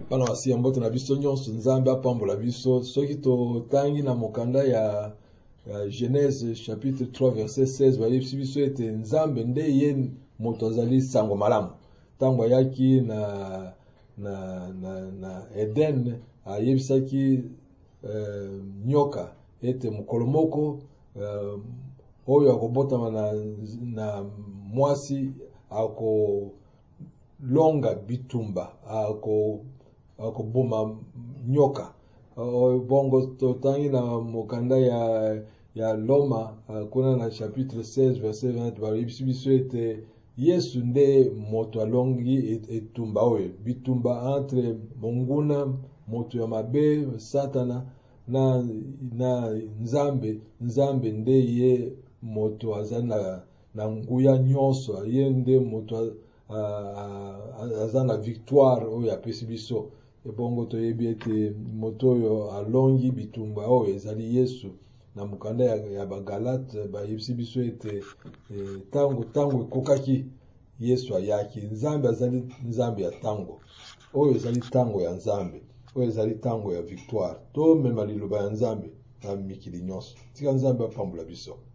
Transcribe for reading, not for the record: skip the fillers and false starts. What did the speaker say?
bana wasi mbote na biso nyonso nzambe apambola biso soki to tangi na mokanda ya Genèse chapitre 3 verset 16 bayebisi biso ete nzambe nde ye moto azali sango malamu tango yaki na Eden ayebisaki nyoka ete mokolo moko oyo akobotama na mwasi ako longa bitumba akoboma nyoka bongo totangi na mokanda ya Loma kuna na chapitre 16 verset 20 bayebisi biso ete Yesu nde moto alongi etumba oyo bitumba entre monguna moto ya mabe Satana na nzambe nde ye moto azana na nguya nyonso ye nde moto azana victoire oyo apesi biso ebongo toyebi ete moto oyo alongi bitumba oyo ezali Yesu na mokanda ya bagalate bayebisi biso ete tango ekokaki Yesu ayaki nzambe azali nzambe ya tango oyo ezali tango ya nzambe oyo ezali tango ya victoire to mema liloba ya nzambe na mikili nyonso tika nzambe apambola biso.